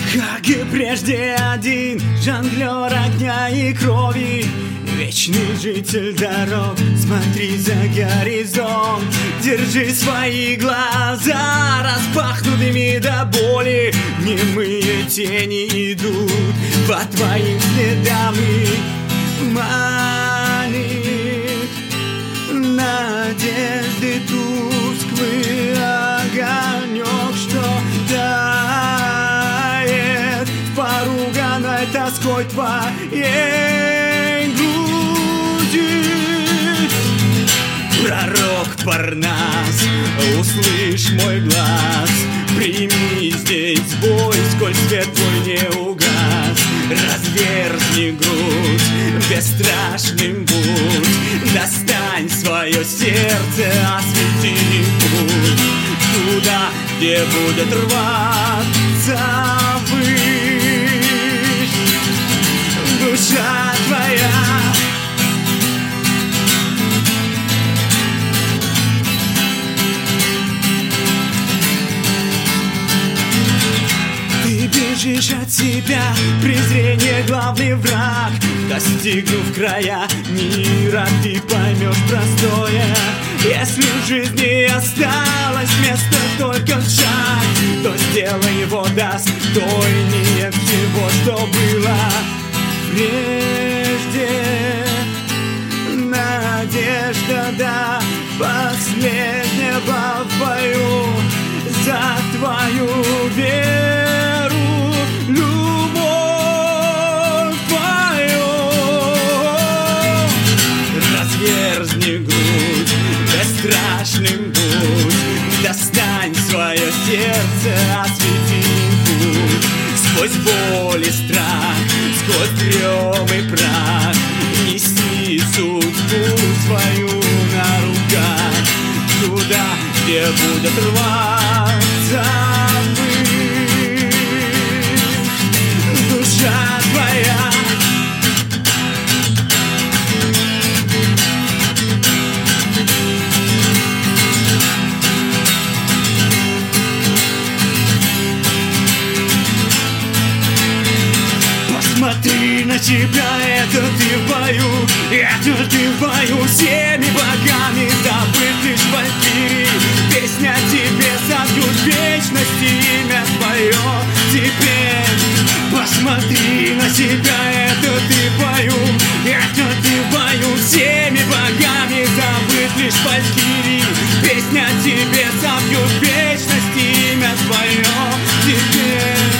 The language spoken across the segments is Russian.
Как и прежде один жонглер огня и крови, вечный житель дорог, смотри за горизонт. Держи свои глаза распахнутыми до боли, немые тени идут по твоим следам и манит надежды тусклый огонек, что тает поруганной тоской твоей груди. Пророк Парнас, услышь мой глаз, прими здесь бой, сколь свет твой не угас. Разверзни грудь, бесстрашным будь, достань свое сердце, освети путь туда, где будет рваться ввысь душа твоя. Бежишь от себя, презрение главный враг. Достигнув края мира, ты поймешь простое: если в жизни осталось место только шаг, то сделай его достойнее всего, что было прежде. Надежда до последнего в бою за твою веру, любовь твою. Разверзни грудь, бесстрашным будь, достань свое сердце, освети путь сквозь боль и страх, сквозь дрем и прах. Неси судьбу свою на руках туда, где будет рваться ввысь душа твоя. Посмотри на себя, это ты в бою, это ты в бою, всеми богами забыт лишь валькирий. Песня тебе собьют в вечности имя твое теперь. Посмотри на себя, это ты в бою, это ты в бою, всеми богами забыт лишь валькирий. Песня тебе собьют в вечности имя твое теперь.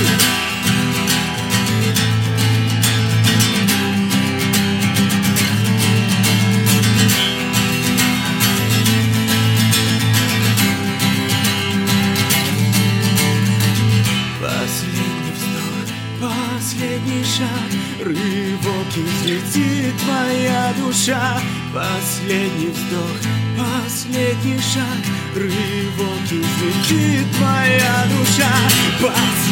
Последний шаг, рывок, и взлетит твоя душа. Последний вздох, последний шаг, рывок, и взлетит твоя душа.